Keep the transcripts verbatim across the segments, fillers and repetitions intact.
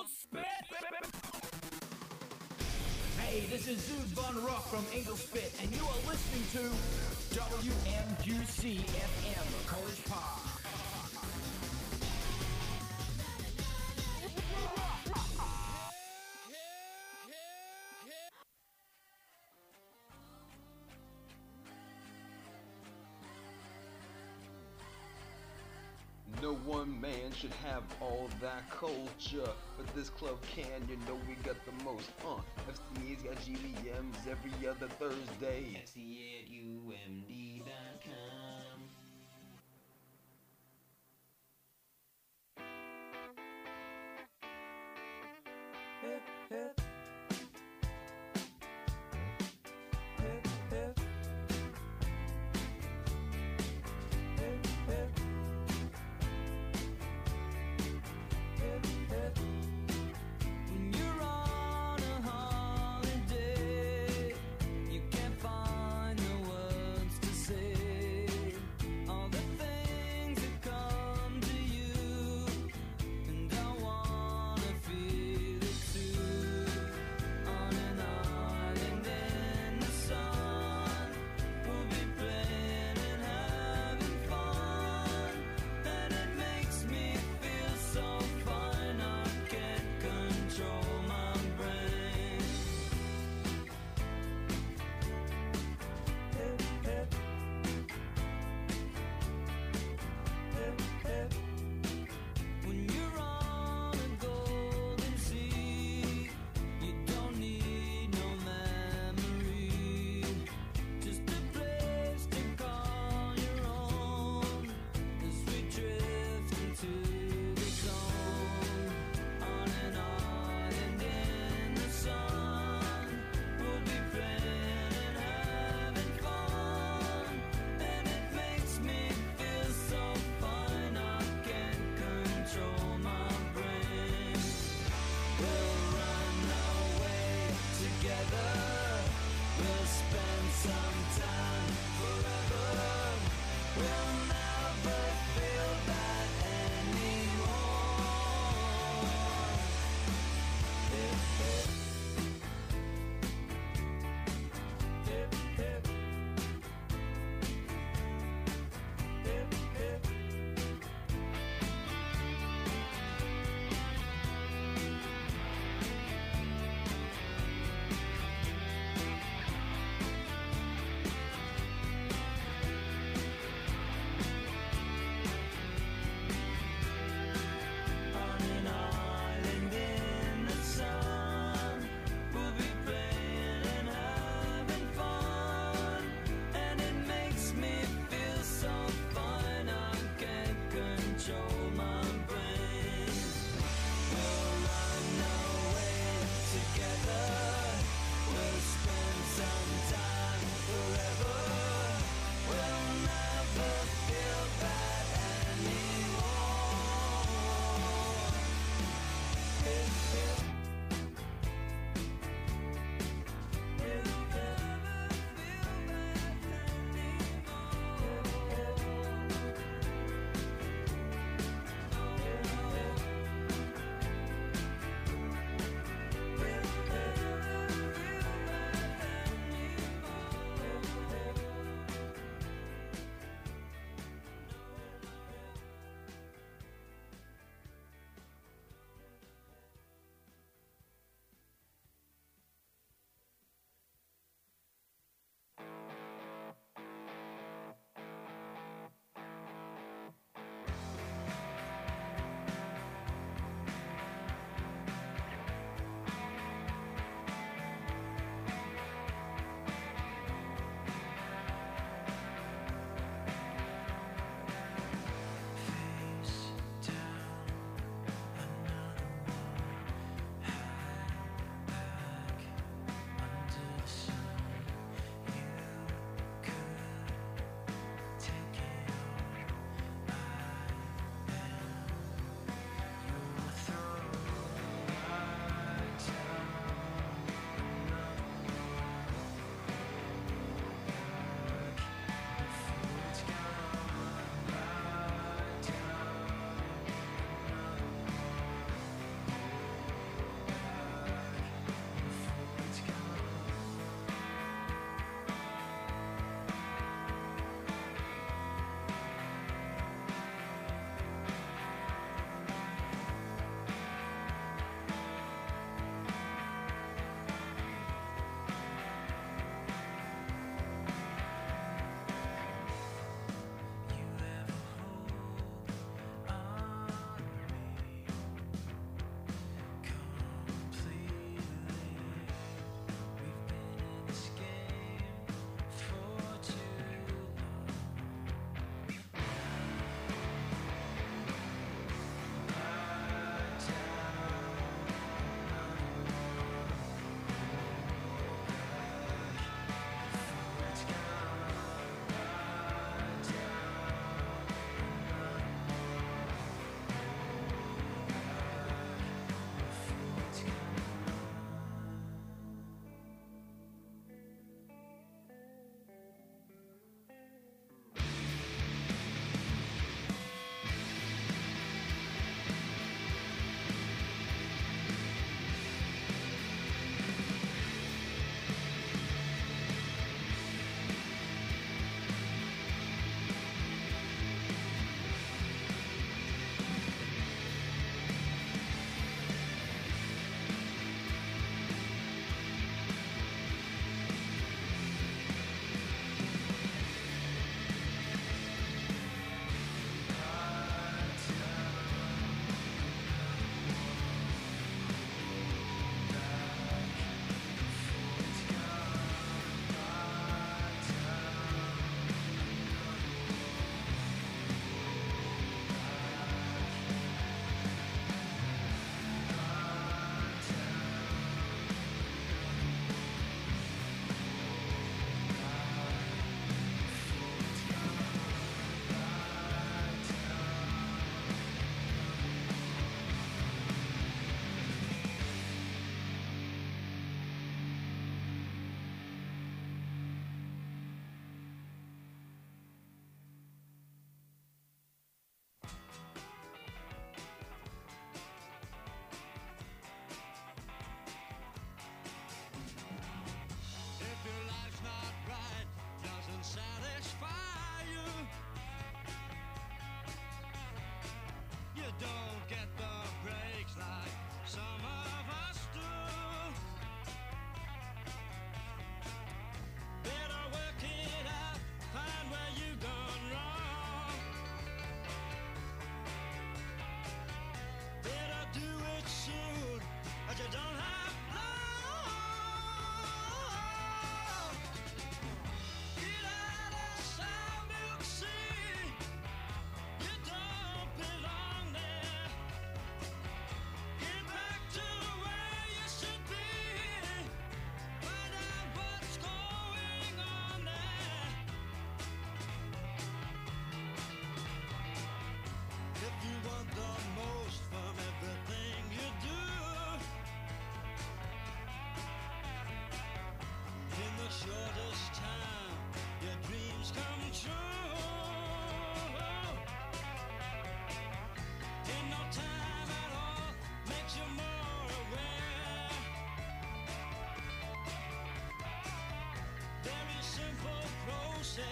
Spit. Hey, this is Zood Von Rock from Engelspit, and you are listening to W M Q C F M, College Park. No one man should have all that culture, but this club can, you know we got the most, uh, F C A's got G V Ms every other Thursday. F C A at U M D dot com. Hip, hip. Hip, hip. Hip, hip. Hip, hip. When you're on a holiday, you can't find the words to say.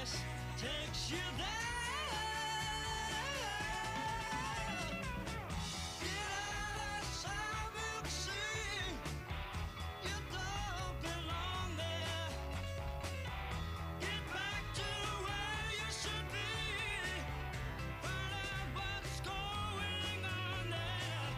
bus takes you there. Get out of Silent Sea. You don't belong there. Get back to where you should be. Find out what's going on there.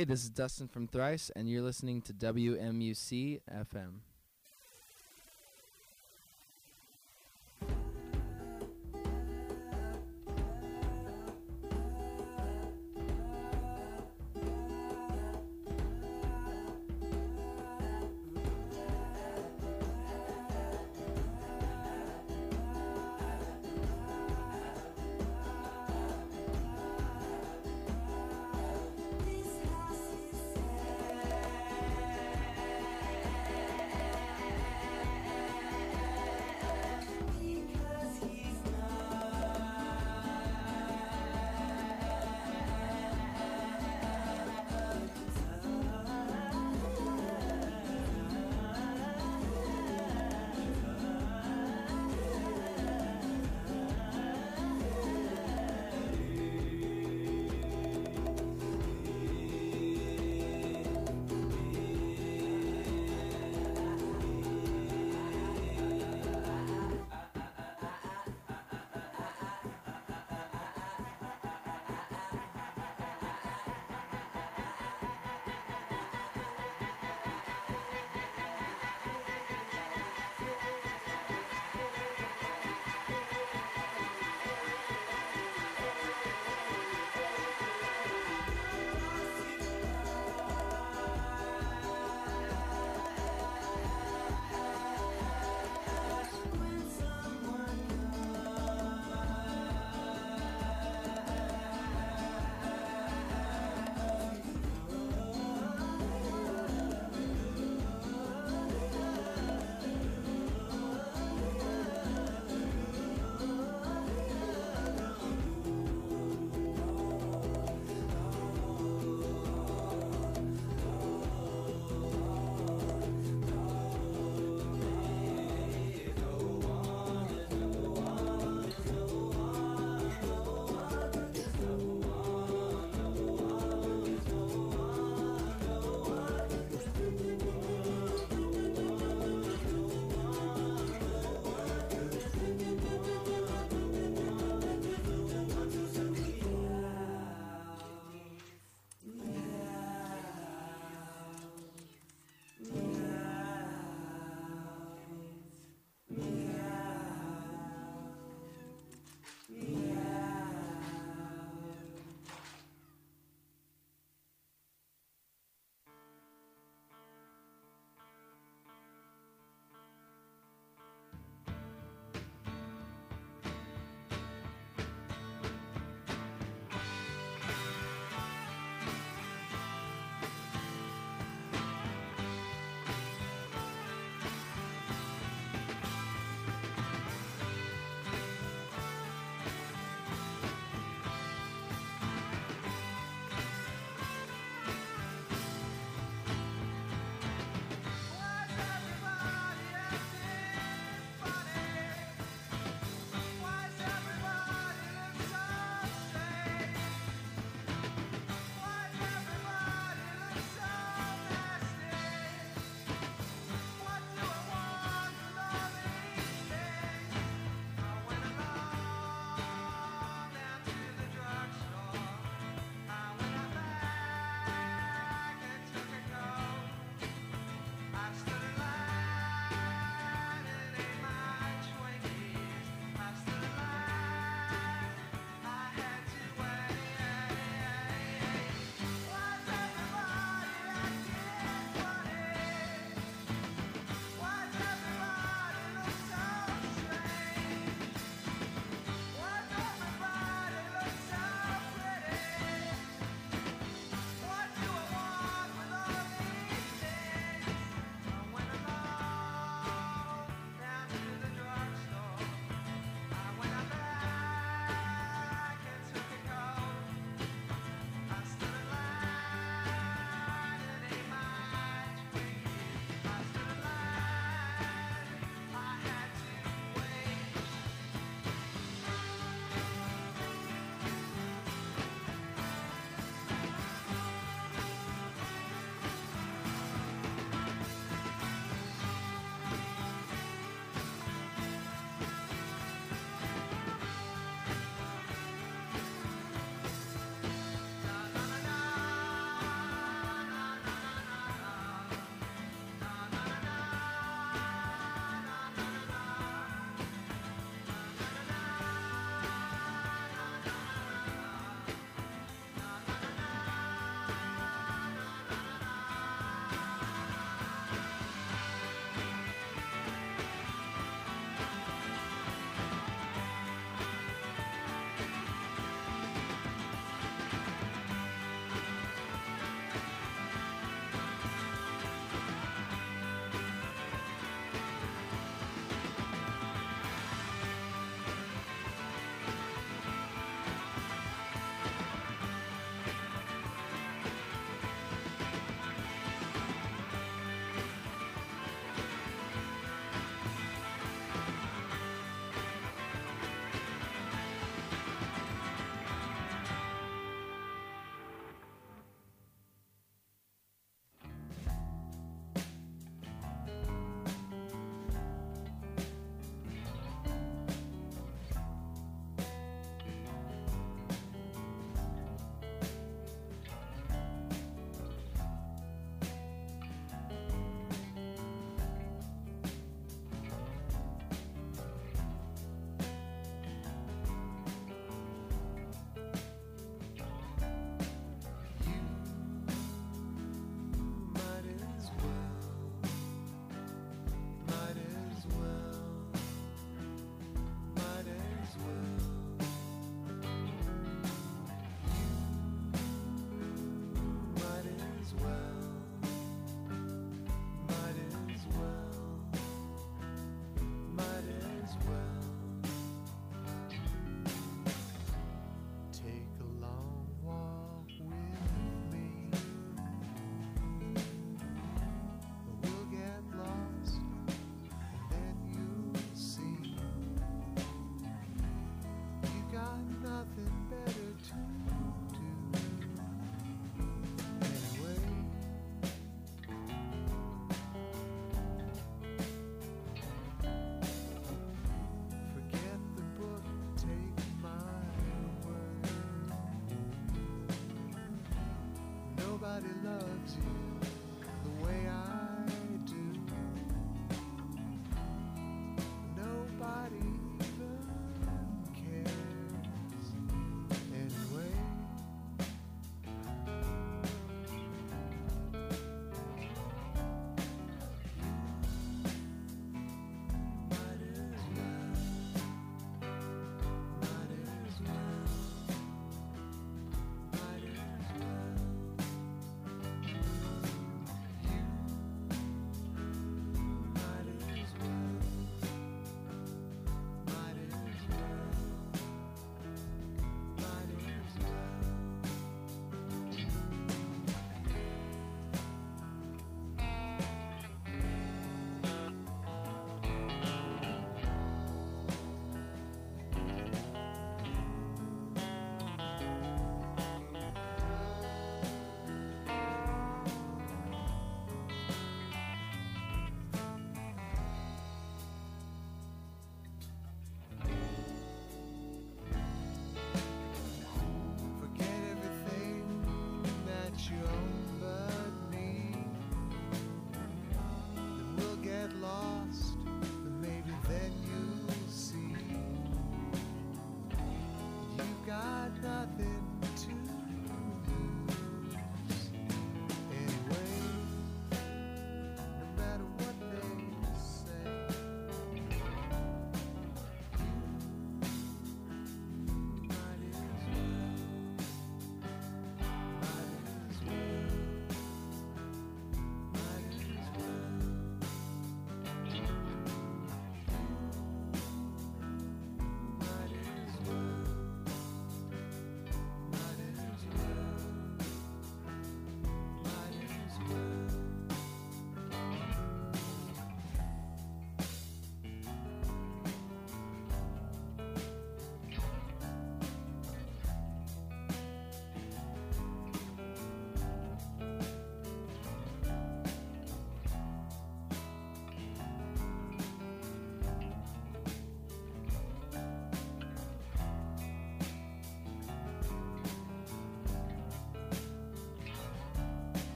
Hey, this is Dustin from Thrice, and you're listening to W M U C F M. This house is sad.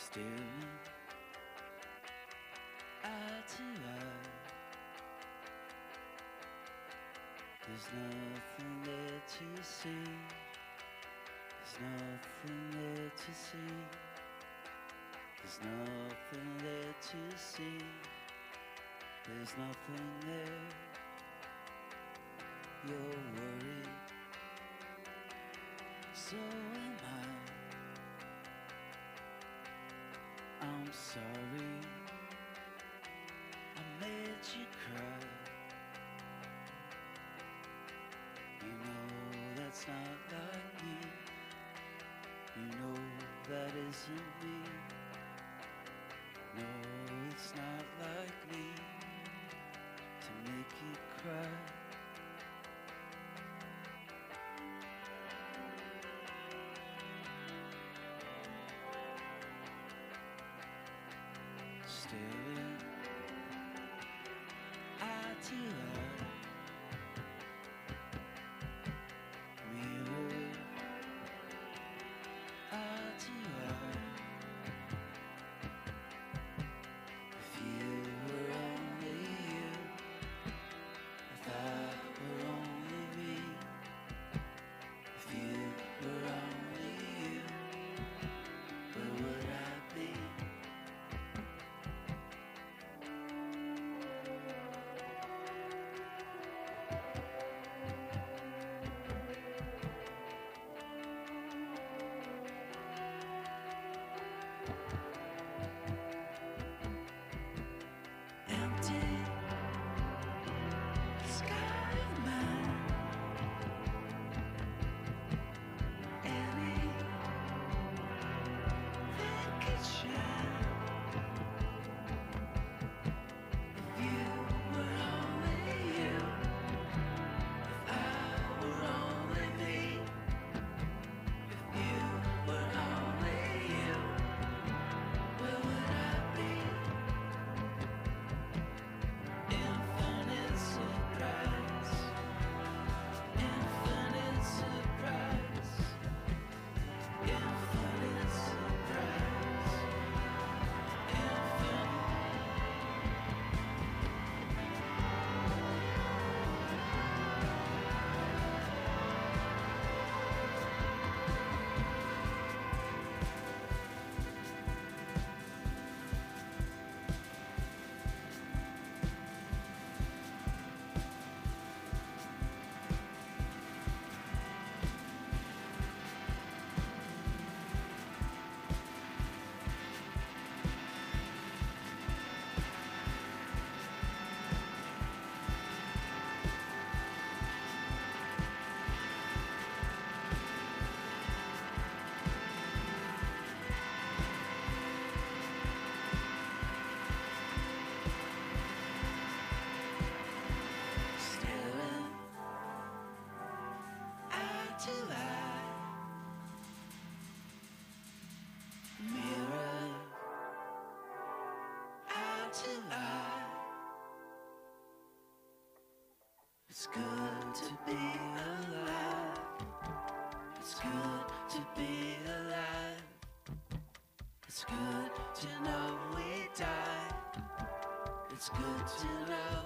staring eye to eye. There's nothing there to see. There's nothing there to see. There's nothing there to see. There's nothing there. You're worried. So am I. I'm sorry I made you cry. You know that's not like me. You know that isn't me. No, it's not like me to make you cry. Staring eye to eye, mirror eye to eye. If you were only you, if I were only me, if you were only you, where would I be? Empty sky of mine. Anything could shine if you were only you. If I were only me. If you were only you, where would I be? Infinite surprise, infinite surprise, infinite surprise, infinite. Staring eye to eye, mirror eye to eye. It's good to be alive. It's good to be alive. It's good to know we die. It's good to know.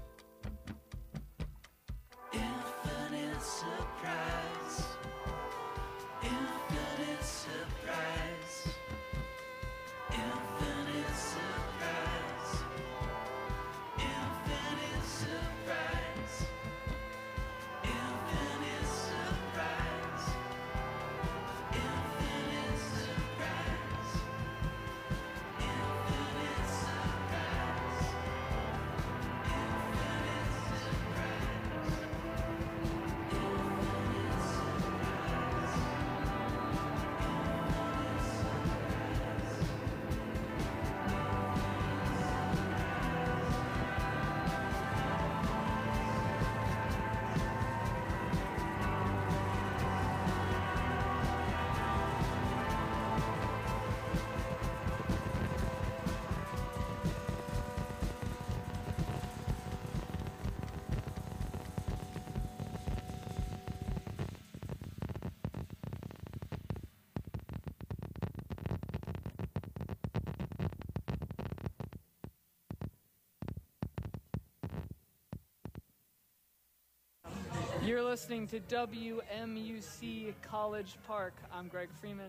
Infinite surprise, infinite surprise, infinite surprise, infinite surprise, infinite surprise, infinite surprise, infinite surprise, infinite surprise. You're listening to W M U C College Park. I'm Greg Freeman.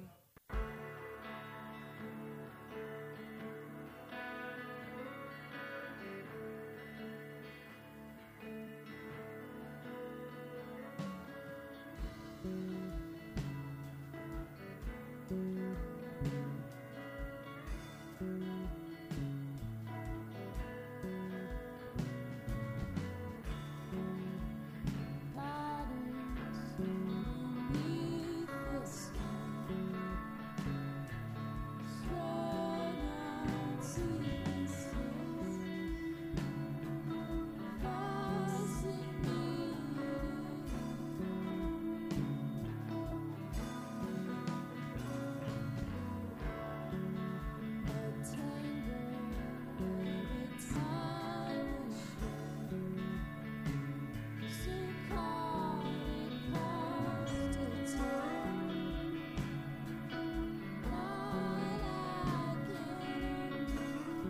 Night I can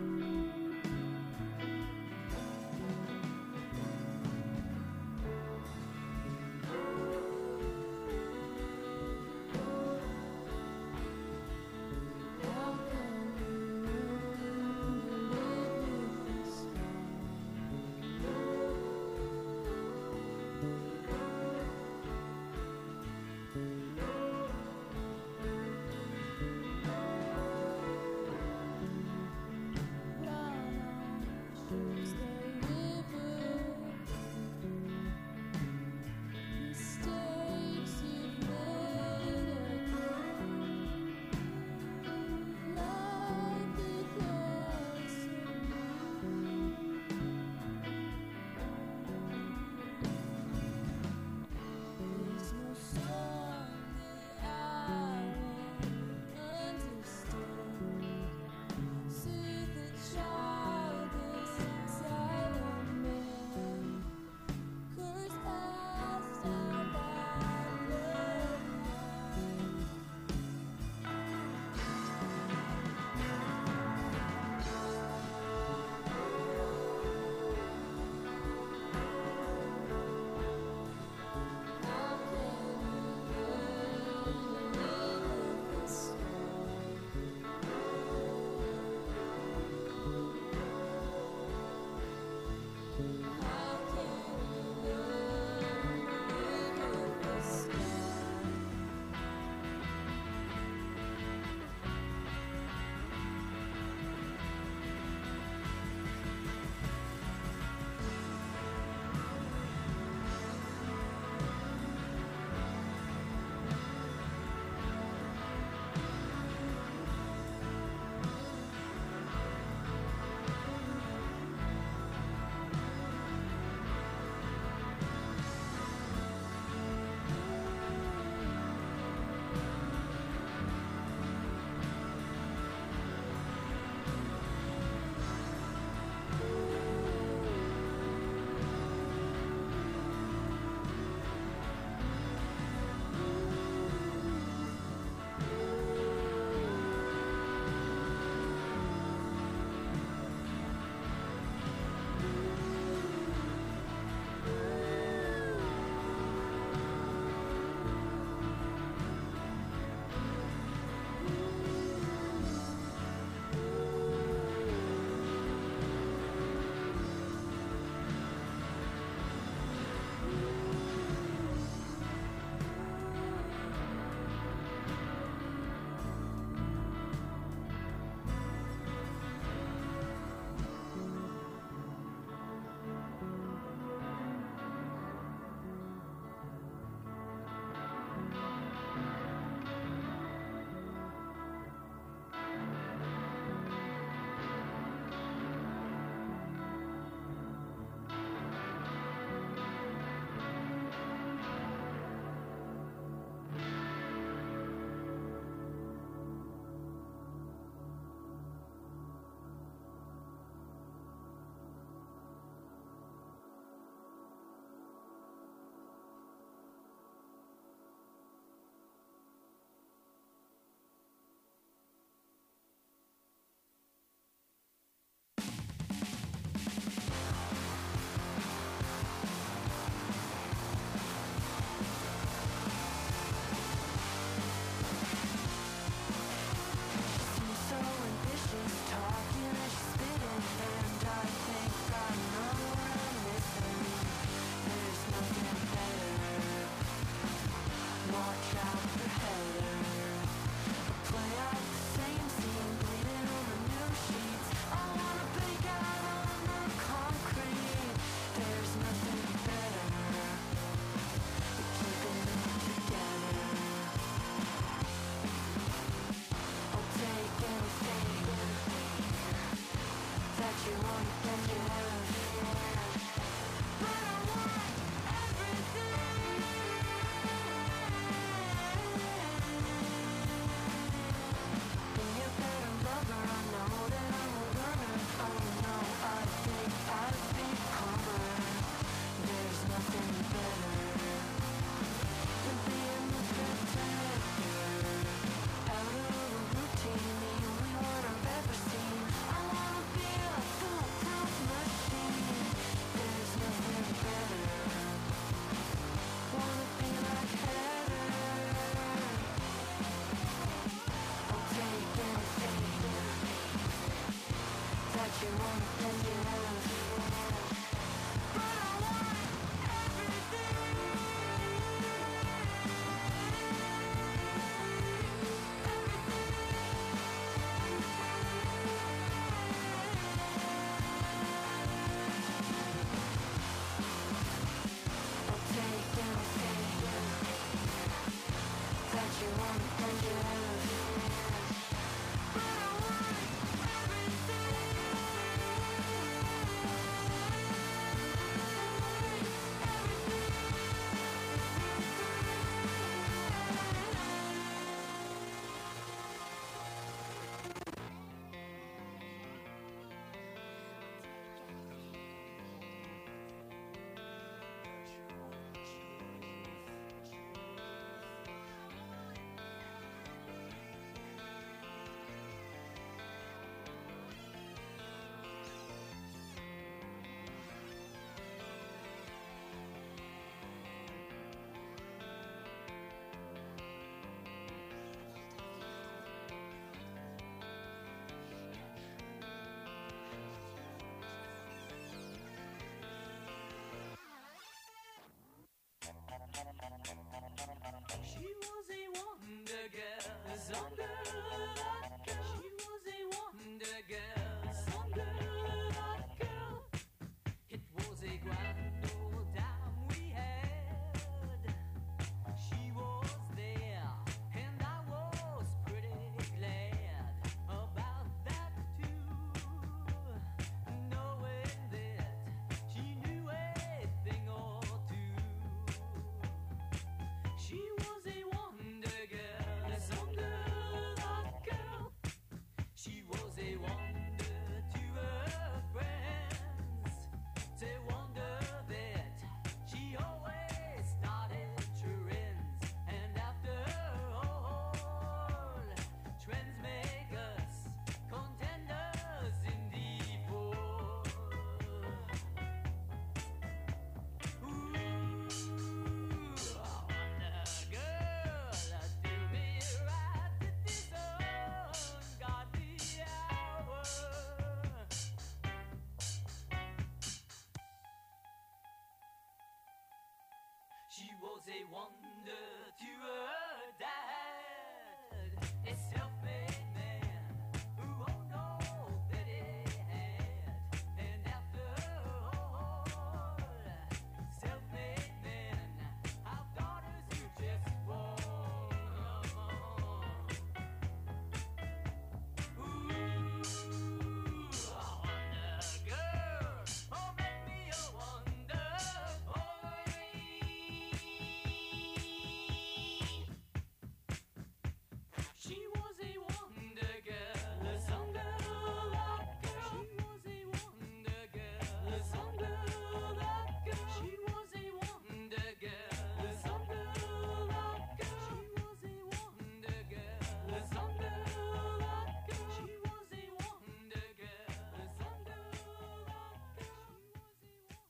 She was a wonder girl, some girl, that girl. She was a wonder girl, some girl, that girl. It was a grand old time we had. She was there, and I was pretty glad about that too. Knowing that she knew a thing or two. She was a wonder girl, some girl, that girl. She was a wonder to her friends. They wonder that she always started trends. And after all, trends make us contenders in the fall. Ooh, I wonder, girl, do me right at this ungodly hour. She was a wonder to her dad, a self-made man who owned all that he had. And after all, self-made men have daughters who just won't. Ooh, I wonder, girl, oh, make me a wonder. Oh, she was a wonder girl, some girl, that girl. She was a wonder girl, some girl, that girl. She was a wonder girl, some girl, that girl. She was a wonder girl, some girl, that girl. She was a wonder girl, some girl, that girl. She was a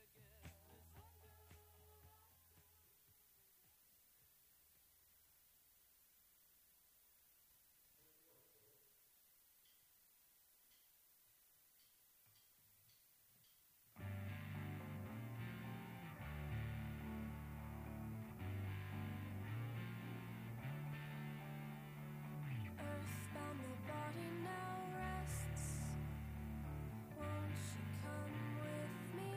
Earthbound, the body now rests. Won't you come with me?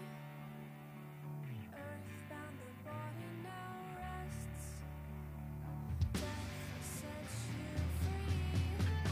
Earthbound, the body now rests. Death sets you free.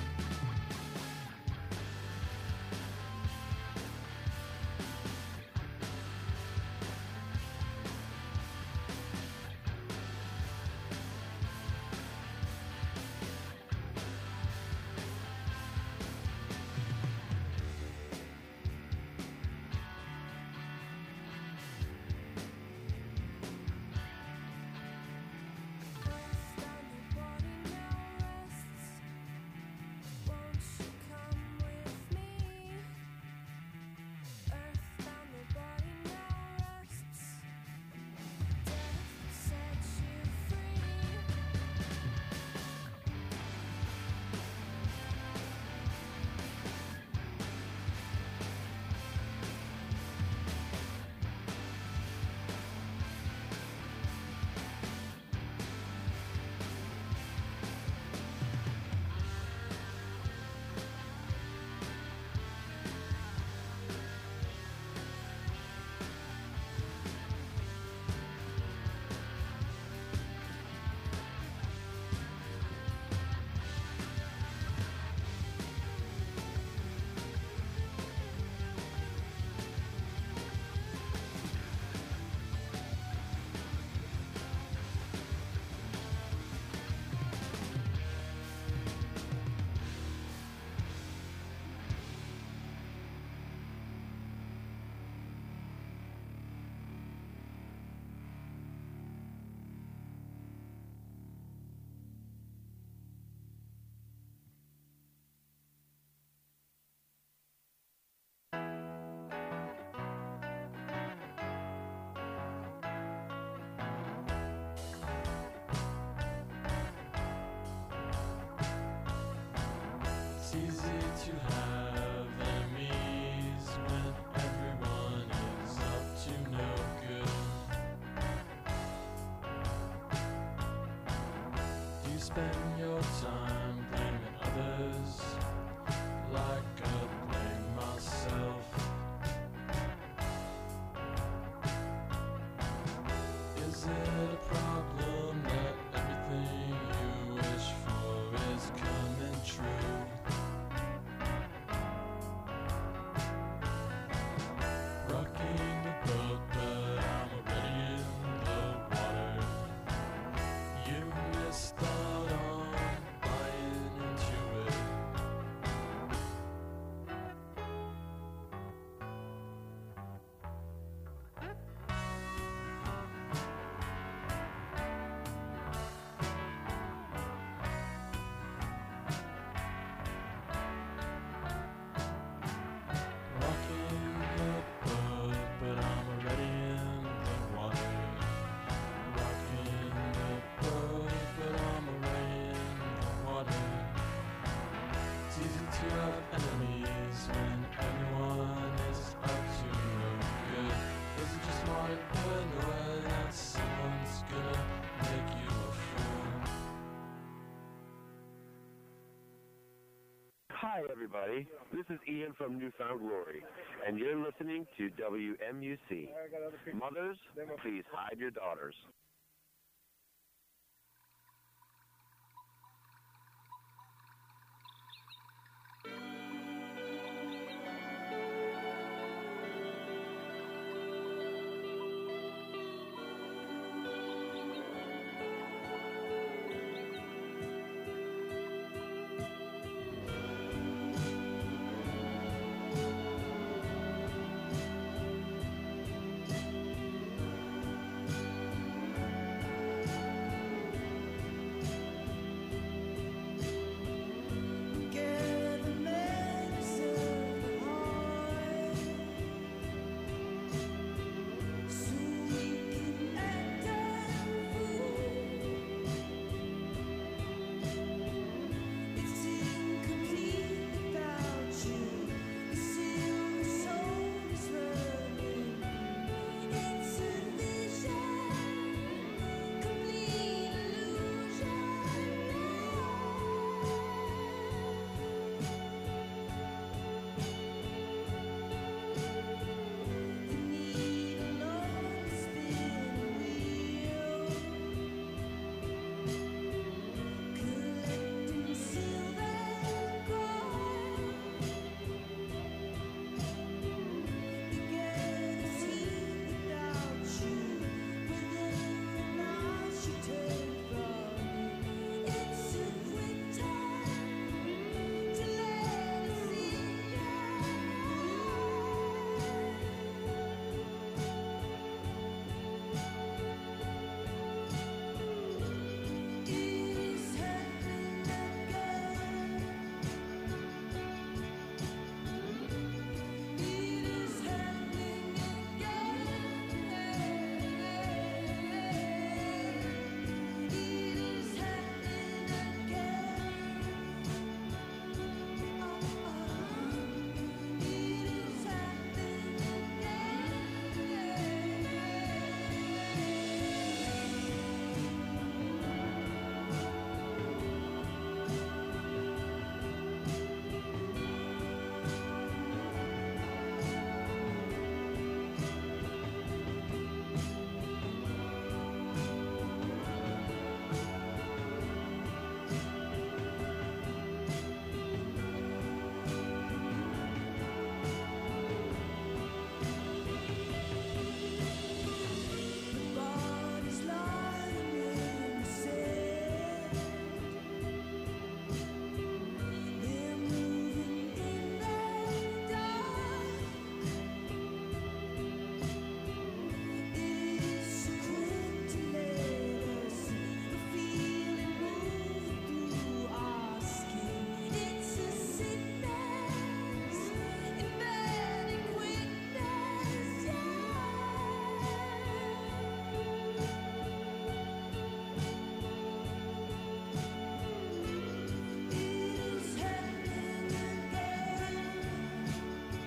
Earthbound, the body now rests. Won't you come with me? Earthbound, the body now rests. Death sets you free. It's easy to have enemies when everyone is up to no good. spend your time blaming others like I blame myself. Is it a problem that everything you wish for is coming true? Rocking the boat, but I'm already in the water. You missed out on buying into it. Rocking the boat, but I'm already in the water. Rocking the boat, but I'm already in the water. It's easy to have enemies when everyone is up to no good. Is it just smart paranoia that someone's gonna make you a fool? Hi, everybody. This is Ian from Newfound Glory, and you're listening to W M U C. Mothers, please hide your daughters.